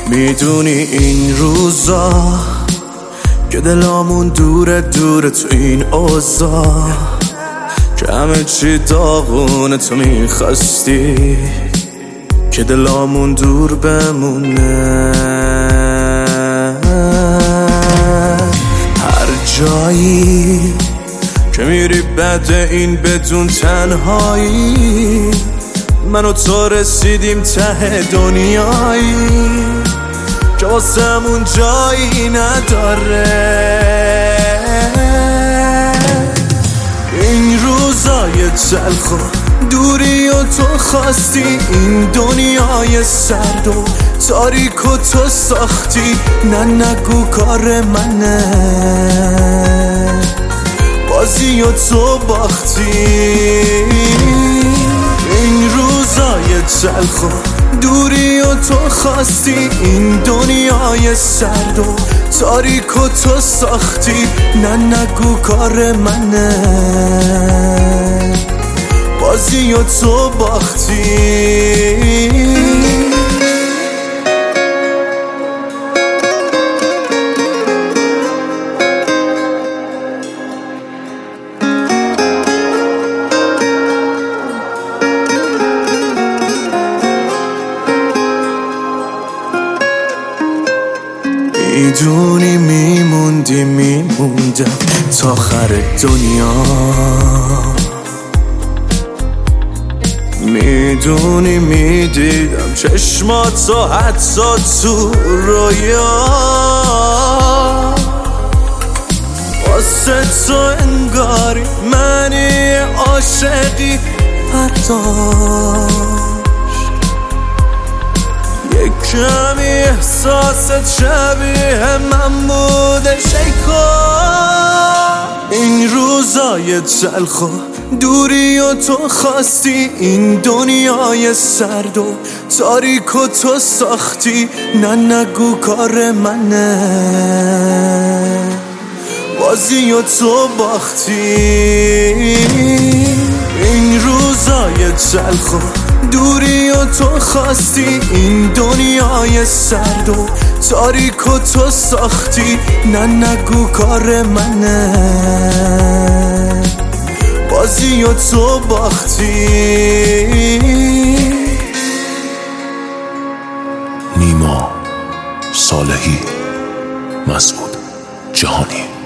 میدونی این روزا که دلامون دوره دوره تو این اوضاع، که همه چی داغونه تو میخواستی که دلامون دور بمونه. هر جایی که میری بد این بدون تنهایی، من و تو رسیدیم ته دنیایی که واسمون جایی نداره. این روزای تلخ و دوری و تو خواستی، این دنیای سرد و تاریک و تو ساختی. نه نگو کار منه، بازی و تو باختی. این روزای تلخ و دوری و تو خواستی، این دنیای سرد و تاریک و تو ساختی. نه نگو کار منه، بازی و تو باختی. میدونی میموندم تا آخر دنیا، میدونی میدیدم چشماتو حتی تو رویا. واسه تو انگاری منی عاشقی برداشت، یک کمی احساست شبیه من بوده شیکا. این روزای تلخ و دوری و تو خواستی، این دنیای سرد و تاریک و تو ساختی. نه نگو کار منه، بازی و تو باختی. این روزای تلخ و دوری و تو خواستی، این دنیای سرد و تاریک و تو ساختی. نه نگو کار منه، بازی و تو باختی. نیما صالحی، مسعود جهانی.